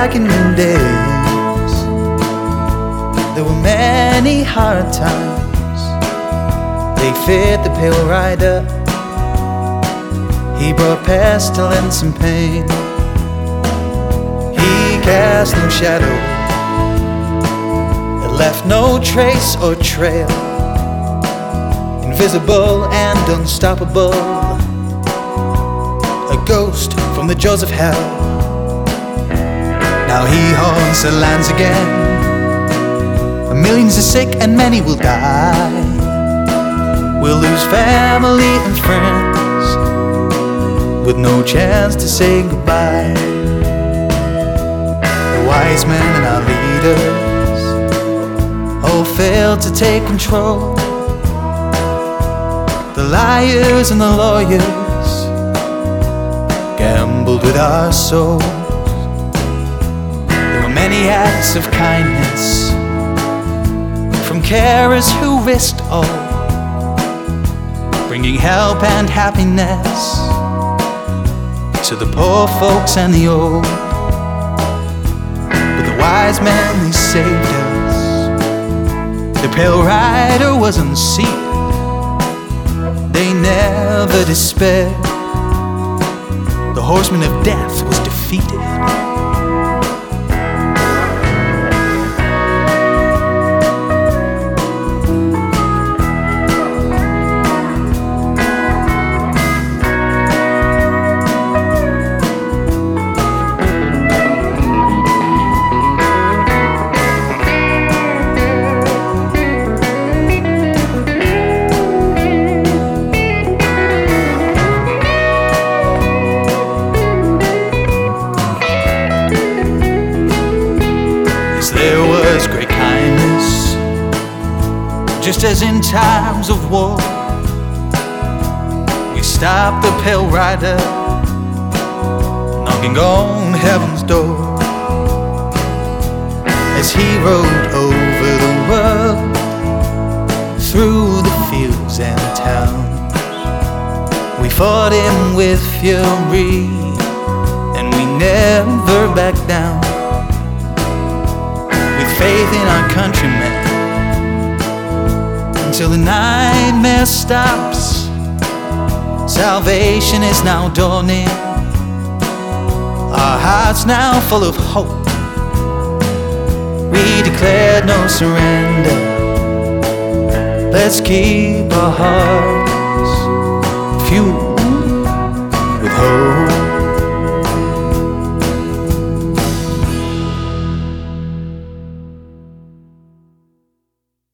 back in the days, there were many hard times. They feared the Pale Rider. He brought pestilence and pain. He cast no shadow, it left no trace or trail. Invisible and unstoppable, a ghost from the jaws of hell. Now he haunts the lands again. Millions are sick and many will die. We'll lose family and friends with no chance to say goodbye. The wise men and our leaders all failed to take control. The liars and the lawyers gambled with our souls. There were many acts of kindness from carers who risked all, bringing help and happiness to the poor folks and the old. But the wise men, they saved us. The Pale Rider was unseated. They never despaired. The horseman of death was defeated. There was great kindness, just as in times of war. We stopped the Pale Rider, knocking on heaven's door. As he rode over the world, through the fields and towns, we fought him with fury, and we never backed down. Faith in our countrymen until the nightmare stops. Salvation is now dawning, our hearts now full of hope. We declare no surrender. Let's keep our hearts